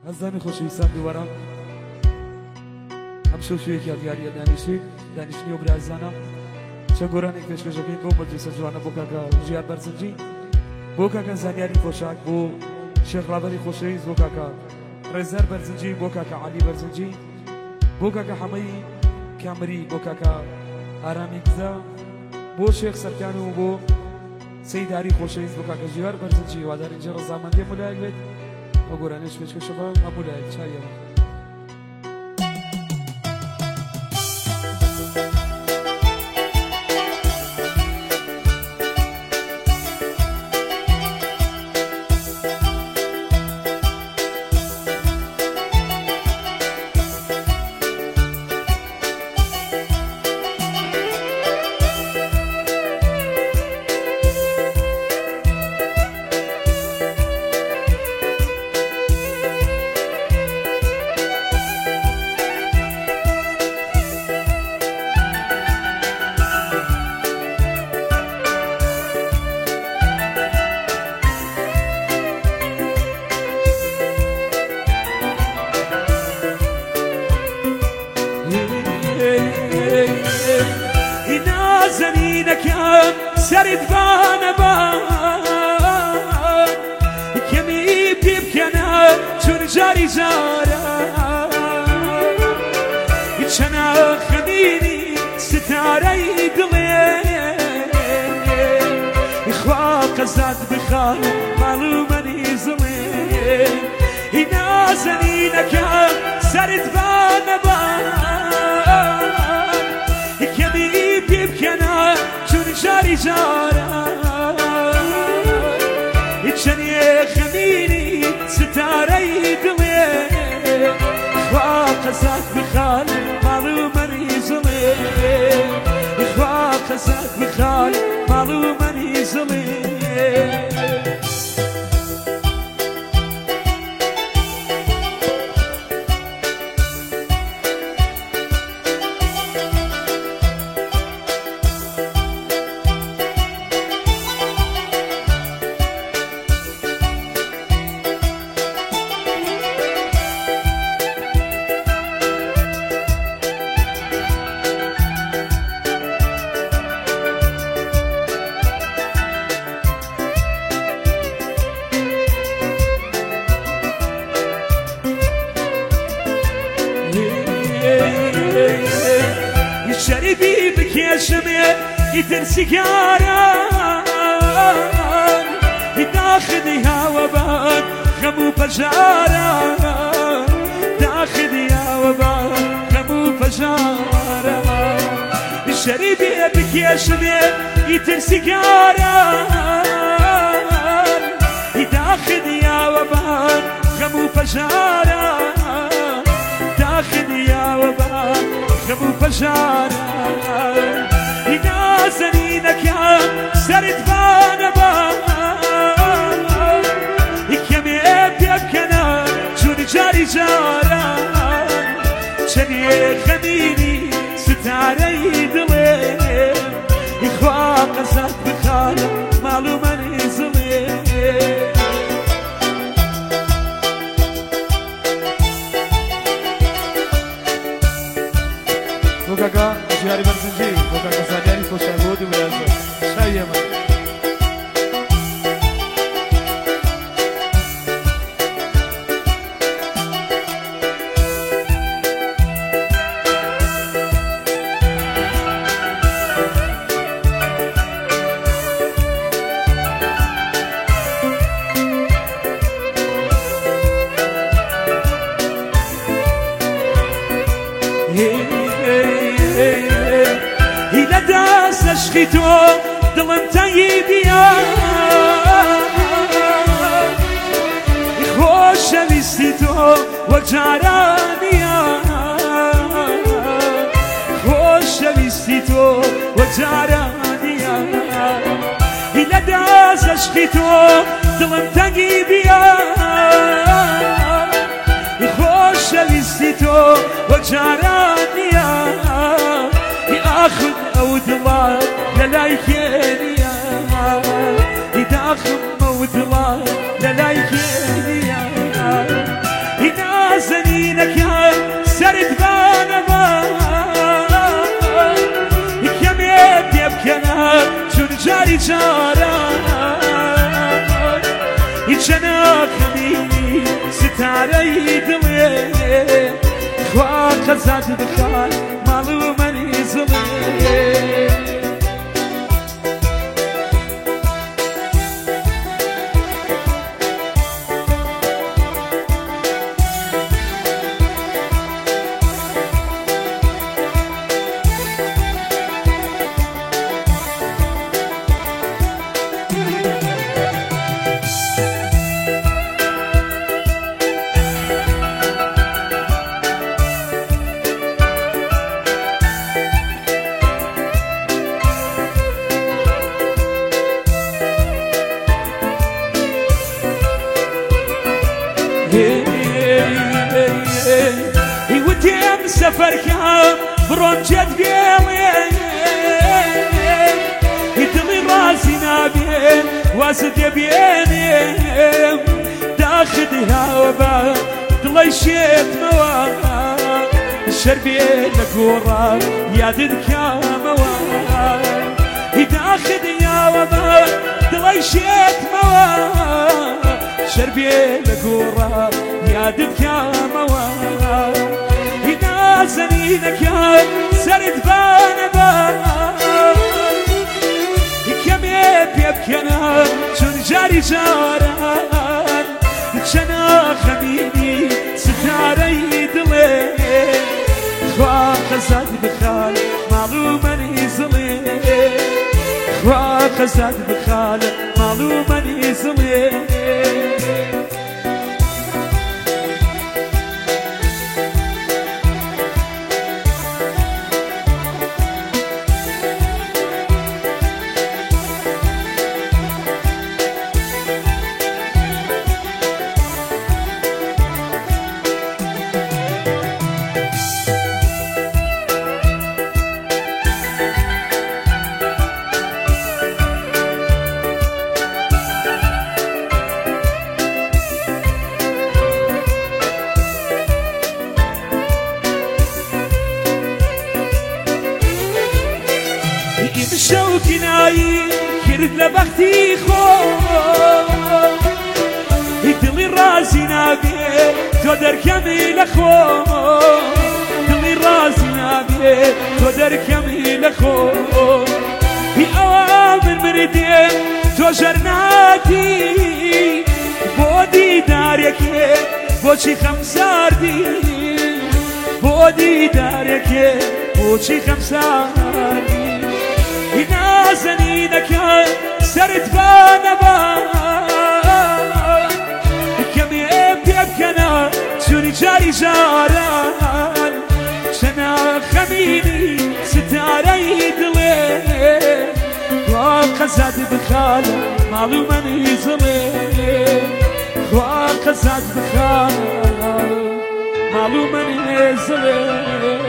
هەزانی خۆشەویستان دووبارە ئەم شەو شوێکی یادگاریە دانیشتنی و برازانە چەند گۆرانێک پێشکەشەکەین بۆ مەجلیسە جوانە بۆ کاکە ژیان بەرزنجی بۆ کاکە زانیاری خۆشاک بۆ شێخ ڕابەری خۆشەویست بۆ کاکە ڕێزەر بەرزنجی بۆ کاکە عەلی بەرزنجی بۆ کاکە حەمەی کامری بۆ کاکە ئارامی گزە بۆ شێخ سەرکان و بۆ سەیداری خۆشەویست بۆ کاکە ژیوار بەرزنجی وادارین جێ ڕەزامەندی هەموو بێت ئەو گۆرانەش پێشکەشە بە هەموو لایەک چاویەوە سرد بان كمي بيبكنا چون جاري جارا چنا خميني ستاري دلي اخوا قزاد بخال معلومني زلي نازنينك سرد بان كمي بيبكنا جاري جارا اتشني خميني ستاري دلي اخوا قزاد بخال مالو مريزلي اخوا قزاد بخال مالو مريزلي شربي بكيشمي يدر سيجارة داخلها وبان غمو فجارة داخلها وبان غمو فجارة شربي بكيشمي يدر سيجارة داخلها وبان غمو فجارة داخلها وبان غمو فجارة نازنينك يا سرد بان كمي بيبكنا جون جاري جارا چني خميني ستاري دلي اخوا قزاد بخال معلومني زلي كاكا جاري برزنجي كاكا زانياري خوشاگود و برازه شاویه من عشقيتو دلم تايبيا خوشويستيتو وجارانيا خوشويستيتو وجارانيا إلا داز عشقيتو دلم تايبيا خوشويستيتو وجارانيا ياخذ موت الله للايكين يا يداخل موت الله للايكين يا جاری جاران هیچنا کەمی ستارەی دڵێ خوا قەزات بخات ماڵ و مەنیزڵێ وتم سفر كام برونجت بيلي يدلي راسي نابين واسد يبيني داخدها وبا دلي شيت موا الشربي لكورا يادك يا موا داخدها وبا دلي شيت موا شربي لكورا يادك يا موا زنينك يا سرد بانبا كم يبكنا شون جاري جاران شنا خميني ستاري دلي خوا قزاد بخال معلومني زلي خوا قزاد بخال معلومني زلي شوقي نايم كرد لبختي خو دلي راسي نابي تودر كميل خو دلي راسي نابي تودر كميل خو في أوامر مردين توجرناتي بودي دارك بوشي خمساردي بودي دارك بوشي خمساردي زنينك يا سرت بانبا كم يبكنا شوني جاري جاران شنا خميني ستاري دلي وقزاد بخال معلومني زلي وقزاد بخال معلومني زلي